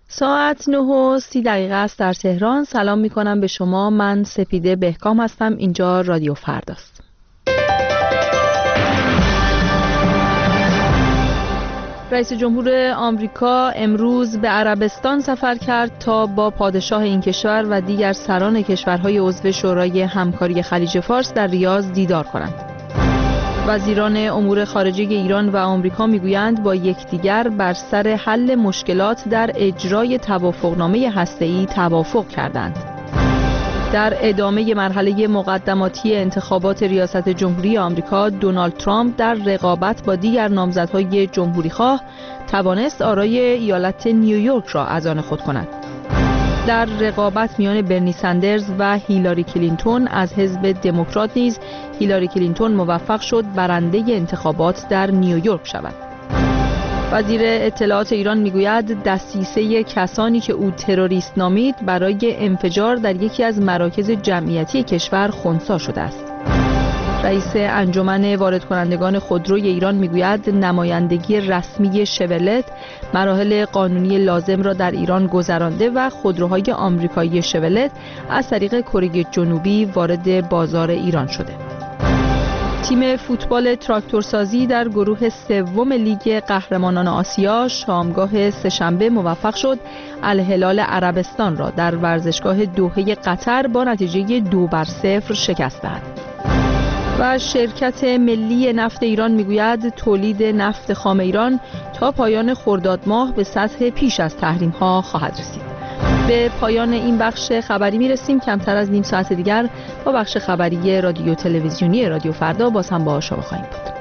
ساعت 9:30 است در تهران. سلام می کنم به شما. من سپیده بهکام هستم. اینجا رادیو فرداست. رئیس جمهور آمریکا امروز به عربستان سفر کرد تا با پادشاه این کشور و دیگر سران کشورهای عضو شورای همکاری خلیج فارس در ریاض دیدار کنند. وزیران امور خارجه ایران و آمریکا میگویند با یکدیگر بر سر حل مشکلات در اجرای توافقنامه هسته‌ای توافق کردند. در ادامه مرحله مقدماتی انتخابات ریاست جمهوری آمریکا، دونالد ترامپ در رقابت با دیگر نامزدهای جمهوریخواه توانست آرای ایالت نیویورک را از آن خود کند. در رقابت میان برنی سندرز و هیلاری کلینتون از حزب دموکرات نیز هیلاری کلینتون موفق شد برنده انتخابات در نیویورک شود. وزیر اطلاعات ایران میگوید دسیسه کسانی که او تروریست نامید برای انفجار در یکی از مراکز جمعیتی کشور خنثی شده است. رئیس انجمن وارد کنندگان خودروی ایران میگوید نمایندگی رسمی شورلت مراحل قانونی لازم را در ایران گذرانده و خودروهای آمریکایی شورلت از طریق کره جنوبی وارد بازار ایران شده. تیم فوتبال تراکتورسازی در گروه سوم لیگ قهرمانان آسیا شامگاه سه‌شنبه موفق شد الهلال عربستان را در ورزشگاه دوحه قطر با نتیجه 2-0 شکست دهد. و شرکت ملی نفت ایران میگوید تولید نفت خام ایران تا پایان خرداد ماه به سطح پیش از تحریم‌ها خواهد رسید. به پایان این بخش خبری میرسیم. کمتر از نیم ساعت دیگر با بخش خبری رادیو تلویزیونی رادیو فردا باز هم با شما خواهیم بود.